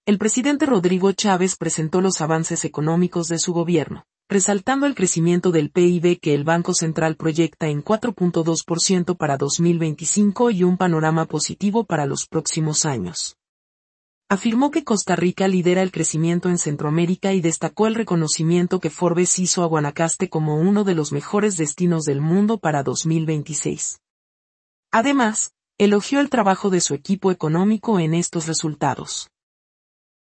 El presidente Rodrigo Chávez presentó los avances económicos de su gobierno, resaltando el crecimiento del PIB que el Banco Central proyecta en 4.2% para 2025 y un panorama positivo para los próximos años. Afirmó que Costa Rica lidera el crecimiento en Centroamérica y destacó el reconocimiento que Forbes hizo a Guanacaste como uno de los mejores destinos del mundo para 2026. Además, elogió el trabajo de su equipo económico en estos resultados.